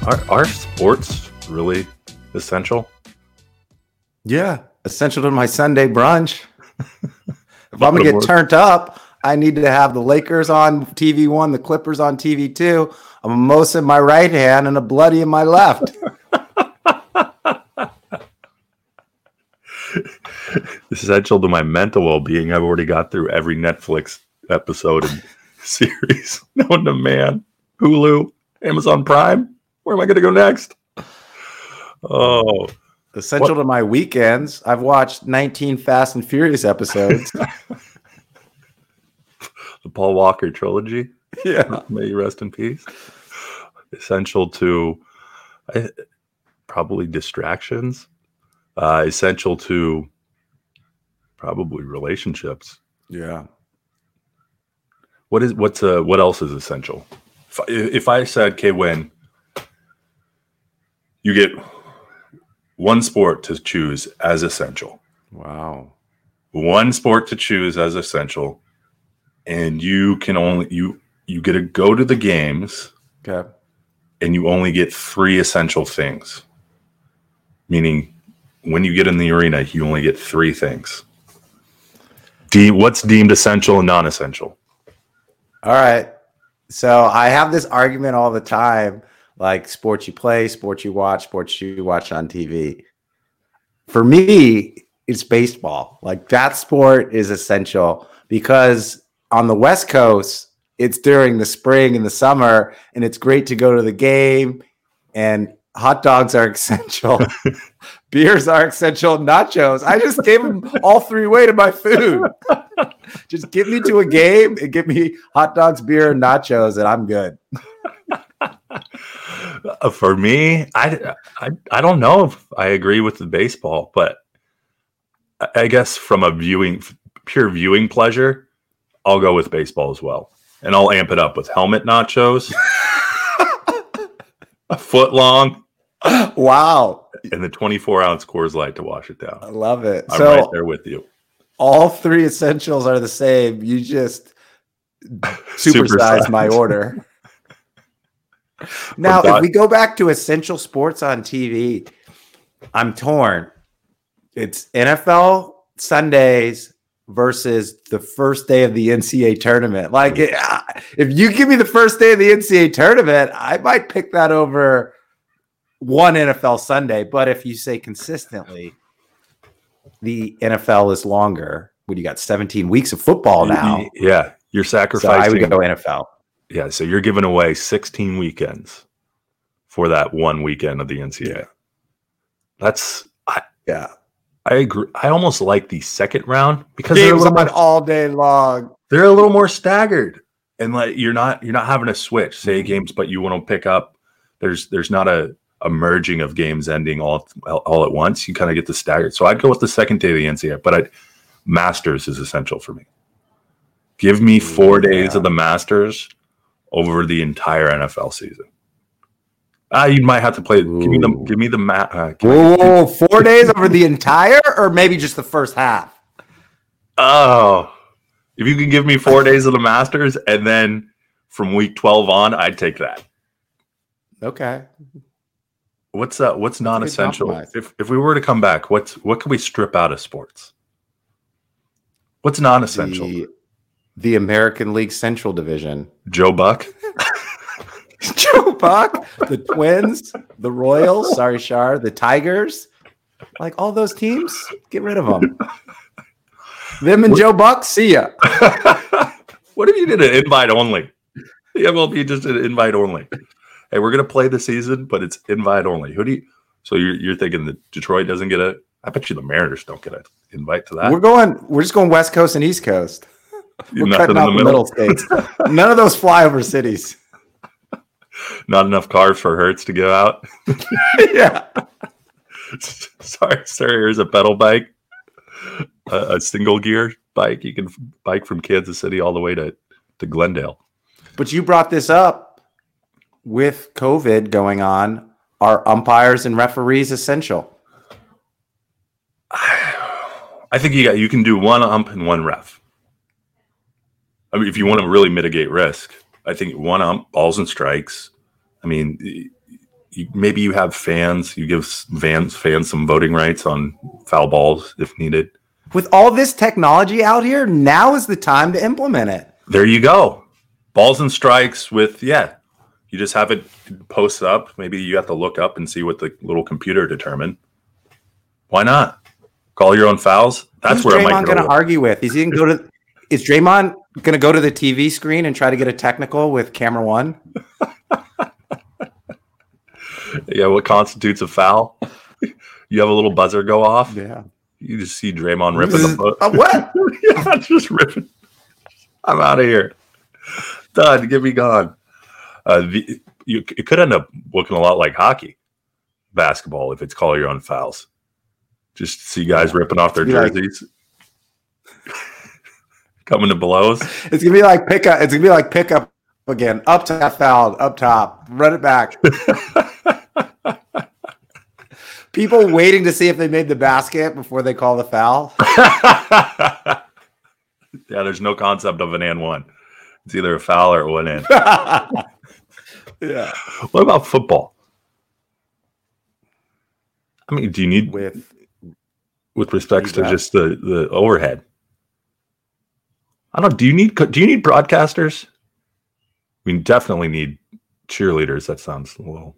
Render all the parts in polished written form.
Are sports really essential? Yeah, essential to my Sunday brunch. If I'm going to get turned up, I need to have the Lakers on TV 1, the Clippers on TV 2, a mimosa in my right hand and a bloody in my left. Essential to my mental well-being. I've already got through every Netflix episode and series known to man. Hulu, Amazon Prime. Where am I going to go next? Oh, essential to my weekends. I've watched 19 Fast and Furious episodes. The Paul Walker trilogy. Yeah. May you rest in peace. Essential to probably distractions. Essential to probably relationships. Yeah. What else is essential? If I said, okay, when you get one sport to choose as essential. Wow. One sport to choose as essential, and you can only you get to go to the games. Okay. And you only get 3 essential things. Meaning when you get in the arena, you only get 3 things. What's deemed essential and non-essential? All right. So I have this argument all the time, like sports you play, sports you watch on TV. For me, it's baseball. Like that sport is essential because on the West Coast, it's during the spring and the summer, and it's great to go to the game, and hot dogs are essential. Beers are essential. Nachos. I just gave them all 3 away to my food. Just get me to a game and give me hot dogs, beer, and nachos, and I'm good. For me, I don't know if I agree with the baseball, but I guess from a pure viewing pleasure, I'll go with baseball as well. And I'll amp it up with helmet nachos, a foot long. Wow. And the 24-ounce Coors Light to wash it down. I love it. I'm right there with you. All 3 essentials are the same. You just supersize my order. Now, if we go back to essential sports on TV, I'm torn. It's NFL Sundays versus the first day of the NCAA tournament. Like, if you give me the first day of the NCAA tournament, I might pick that over one NFL Sunday. But if you say consistently, the NFL is longer. What do you got? 17 weeks of football now. Yeah, you're sacrificing. So I would go NFL. Yeah, so you're giving away 16 weekends for that one weekend of the NCAA. Yeah. I agree. I almost like the second round because games on all day long. They're a little more staggered, and like you're not having to switch say games, but you want to pick up. There's not a merging of games ending all at once. You kind of get the staggered. So I'd go with the second day of the NCAA, but Masters is essential for me. Give me 4 days of the Masters over the entire NFL season. You might have to play. Give me the 4 days over the entire, or maybe just the first half. Oh, if you can give me 4 days of the Masters and then from week 12 on, I'd take that. Okay. What's non-essential? If we were to come back, what can we strip out of sports? What's non-essential? The American League Central Division. Joe Buck. Joe Buck, the Twins, the Royals, sorry, Shar, the Tigers, like all those teams, get rid of them. Them and Joe Buck, see ya. What if you did an invite only? The MLB just did an invite only. Hey, we're gonna play the season, but it's invite only. So you're thinking that Detroit doesn't get a? I bet you the Mariners don't get an invite to that. We're just going West Coast and East Coast. We're cutting out the middle states. None of those flyover cities. Not enough cars for Hertz to go out. Yeah. Sorry, sir. Here's a pedal bike, a single gear bike. You can bike from Kansas City all the way to Glendale. But you brought this up with COVID going on. Are umpires and referees essential? I think you can do one ump and one ref. I mean, if you want to really mitigate risk, I think one ump, balls and strikes. I mean, maybe you have fans. You give fans some voting rights on foul balls if needed. With all this technology out here, now is the time to implement it. There you go. Balls and strikes with, you just have it post up. Maybe you have to look up and see what the little computer determined. Why not? Call your own fouls. That's Who's where Draymond going to argue with? Is Draymond going to go to the TV screen and try to get a technical with camera one? Yeah, what constitutes a foul? You have a little buzzer go off. Yeah. You just see Draymond ripping the foot. What? Yeah, just ripping. I'm out of here. Done. Get me gone. It could end up looking a lot like hockey, basketball, if it's call your own fouls. Just see guys ripping off their jerseys, coming to blows. It's gonna be like pickup. It's gonna be like pickup again. Up top, fouled. Up top, run it back. People waiting to see if they made the basket before they call the foul. Yeah, there's no concept of an and one. It's either a foul or a one in. Yeah. What about football? I mean, do you need with respects to just the overhead? I don't know. Do you need broadcasters? We definitely need cheerleaders. That sounds a little.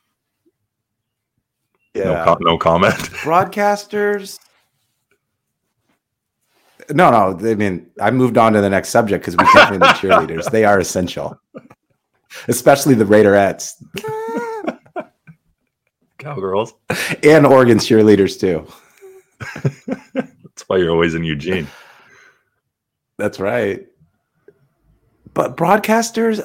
Yeah. No comment. Broadcasters. No. I mean, I moved on to the next subject because we definitely need cheerleaders. They are essential, especially the Raiderettes. Cowgirls. And Oregon cheerleaders, too. That's why you're always in Eugene. That's right. But broadcasters,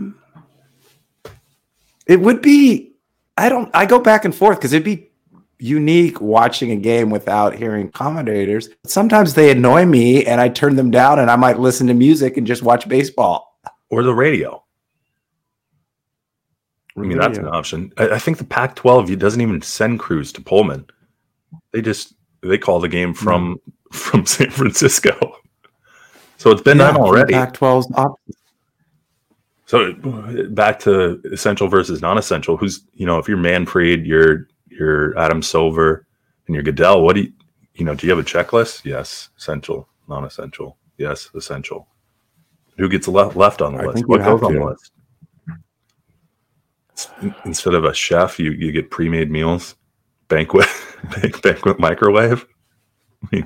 it would be, I go back and forth because it'd be unique watching a game without hearing commentators. Sometimes they annoy me and I turn them down and I might listen to music and just watch baseball. Or the radio. I mean, that's an option. I think the Pac-12 doesn't even send crews to Pullman. They call the game from San Francisco. So it's been done already. Pac-12's option. So back to essential versus non-essential. Who's, if you're Manfred, you're Adam Silver, and you're Goodell, what do you have a checklist? Yes. Essential, non-essential. Yes. Essential. Who gets left on the list? What goes on the list? Instead of a chef, you get pre-made meals, banquet microwave. I mean,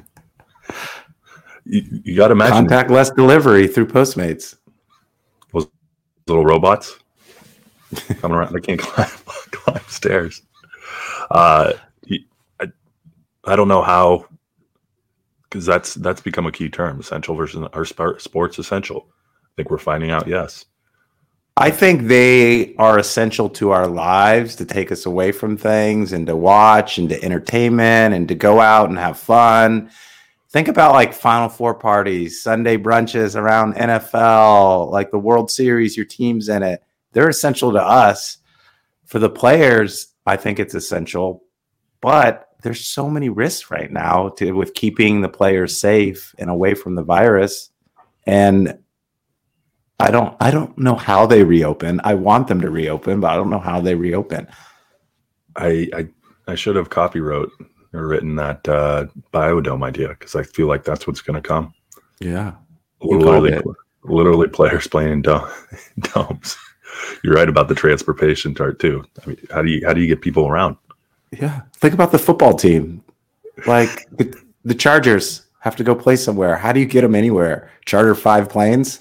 you got to imagine contactless delivery through Postmates. Those little robots coming around. They can't climb stairs. I don't know how, because that's become a key term. Essential versus our sports essential. I think we're finding out. Yes. I think they are essential to our lives to take us away from things and to watch and to entertainment and to go out and have fun. Think about like Final Four parties, Sunday brunches around NFL, like the World Series, your team's in it. They're essential to us. For the players, I think it's essential. But there's so many risks right now with keeping the players safe and away from the virus. And I don't know how they reopen. I want them to reopen, but I don't know how they reopen. I should have copywrote or written that biodome idea because I feel like that's what's going to come. Yeah, literally players playing in domes. You're right about the transportation chart too. I mean, how do you get people around? Yeah, think about the football team. Like the Chargers have to go play somewhere. How do you get them anywhere? Charter 5 planes?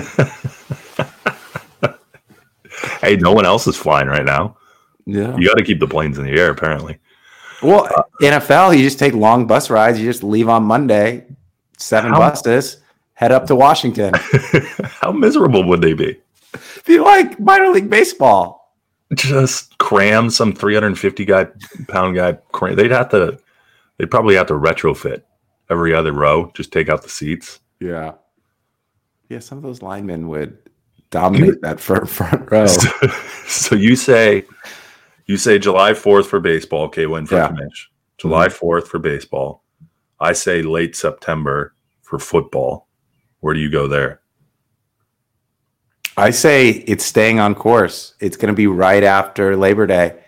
Hey, no one else is flying right now. Yeah. You got to keep the planes in the air, apparently. Well, NFL, you just take long bus rides. You just leave on Monday, 7 buses, head up to Washington. How miserable would they be? Be like minor league baseball. Just cram some 350-pound guy. They'd probably have to retrofit every other row, just take out the seats. Yeah. Yeah, some of those linemen would dominate that front row. So you say July 4th for baseball. Okay, when for finish? July 4th for baseball. I say late September for football. Where do you go there? I say it's staying on course. It's going to be right after Labor Day.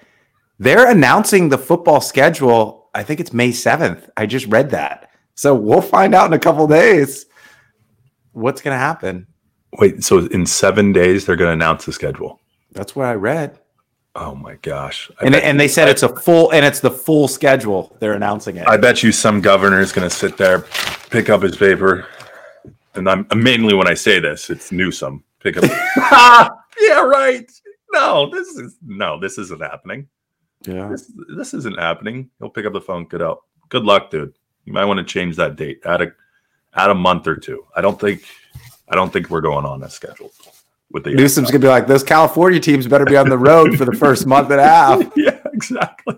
They're announcing the football schedule. I think it's May 7th. I just read that. So we'll find out in a couple days what's going to happen. Wait, so in 7 days, they're going to announce the schedule? That's what I read. Oh my gosh. And they said it's the full schedule. They're announcing it. I bet you some governor is going to sit there, pick up his paper. And I'm mainly when I say this, it's Newsom. Pick up. Yeah, right. No, this isn't happening. Yeah. This isn't happening. He'll pick up the phone. Good luck, dude. You might want to change that date. Add a month or two. I don't think we're going on that schedule. With the Newsom's gonna be like, those California teams better be on the road for the first month and a half. Yeah, exactly.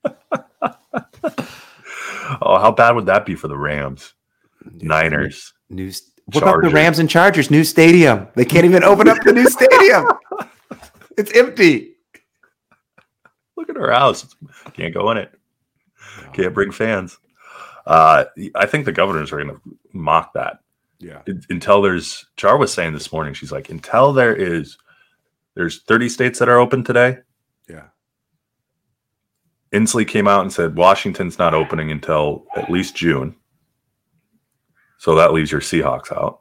Oh, how bad would that be for the Rams? Niners. What about the Rams and Chargers? New stadium. They can't even open up the new stadium. It's empty. Look at our house. Can't go in it. Can't bring fans. I think the governors are going to mock that. Yeah. Until Char was saying this morning, she's like, until there's 30 states that are open today. Yeah. Inslee came out and said Washington's not opening until at least June. So that leaves your Seahawks out.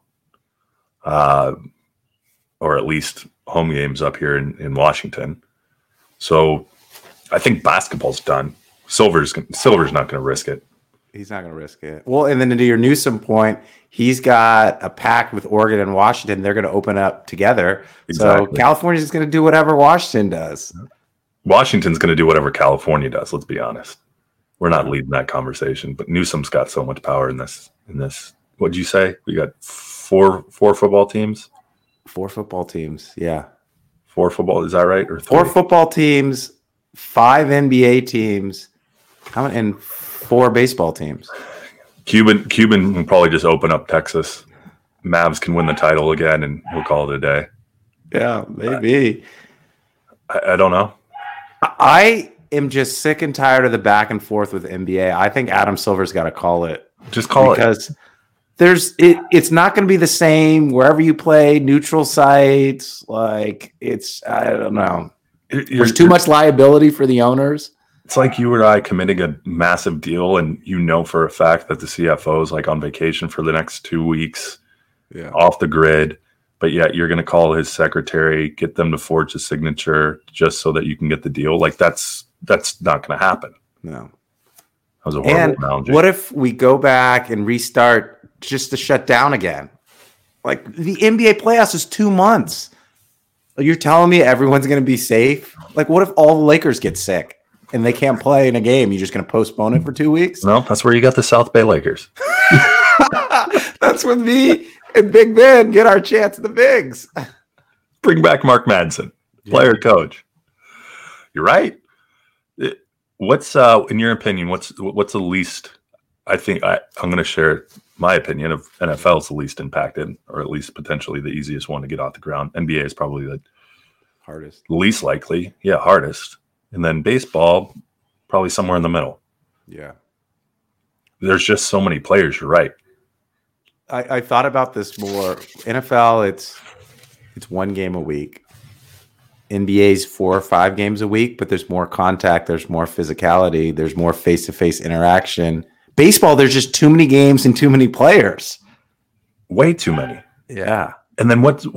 Or at least home games up here in Washington. So I think basketball's done. Silver's not going to risk it. He's not going to risk it. Well, and then to your Newsom point, he's got a pact with Oregon and Washington. They're going to open up together. Exactly. So California's just going to do whatever Washington does. Washington's going to do whatever California does. Let's be honest. We're not leading that conversation, but Newsom's got so much power in this. What'd you say? We got four football teams. 4 football teams. Yeah. 4 football. Is that right? Or 3? 4 football teams, 5 NBA teams, and 4 baseball teams. Cuban will probably just open up Texas. Mavs can win the title again, and we'll call it a day. Yeah, maybe. I don't know. I am just sick and tired of the back and forth with NBA. I think Adam Silver's got to call it. Just call it. Because it's not going to be the same wherever you play, neutral sites. I don't know. There's too much liability for the owners. It's like you or I committing a massive deal, and you know for a fact that the CFO is like on vacation for the next 2 weeks, off the grid. But yet you're going to call his secretary, get them to forge a signature just so that you can get the deal. Like that's not going to happen. No. That was a horrible analogy. What if we go back and restart just to shut down again? Like the NBA playoffs is 2 months. You're telling me everyone's going to be safe? Like what if all the Lakers get sick and they can't play in a game? You're just going to postpone it for 2 weeks? No, that's where you got the South Bay Lakers. That's when me and Big Ben get our chance at the bigs. Bring back Mark Madsen, player coach. You're right. What's in your opinion? What's the least? I think I'm going to share my opinion of NFL is the least impacted, or at least potentially the easiest one to get off the ground. NBA is probably the hardest, least likely. Yeah, hardest, and then baseball probably somewhere in the middle. Yeah, there's just so many players. You're right. I thought about this more. NFL, it's 1 game a week. NBA's 4 or 5 games a week, but there's more contact, there's more physicality, there's more face-to-face interaction. Baseball, there's just too many games and too many players. Way too many. Yeah. And then what's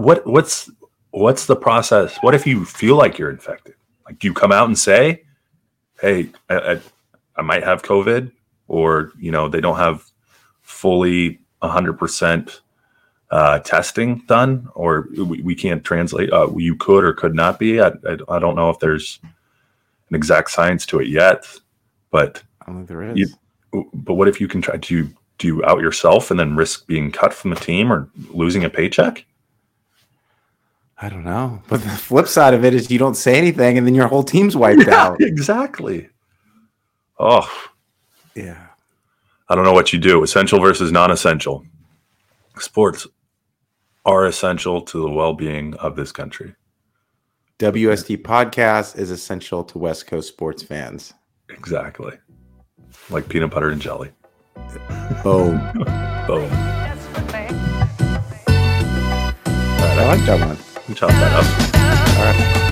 the process? What if you feel like you're infected? Like, do you come out and say, "Hey, I might have COVID," or they don't have fully 100% testing done, or we can't translate. You could or could not be. I don't know if there's an exact science to it yet, but I don't think there is. But what if you can try? Do you out yourself and then risk being cut from the team or losing a paycheck? I don't know. But the flip side of it is you don't say anything and then your whole team's wiped out. Exactly. Oh, yeah. I don't know what you do. Essential versus non-essential. Sports are essential to the well-being of this country. WST podcast is essential to West Coast sports fans. Exactly. Like peanut butter and jelly. Boom. Boom. I like that one. We chop that up. All right.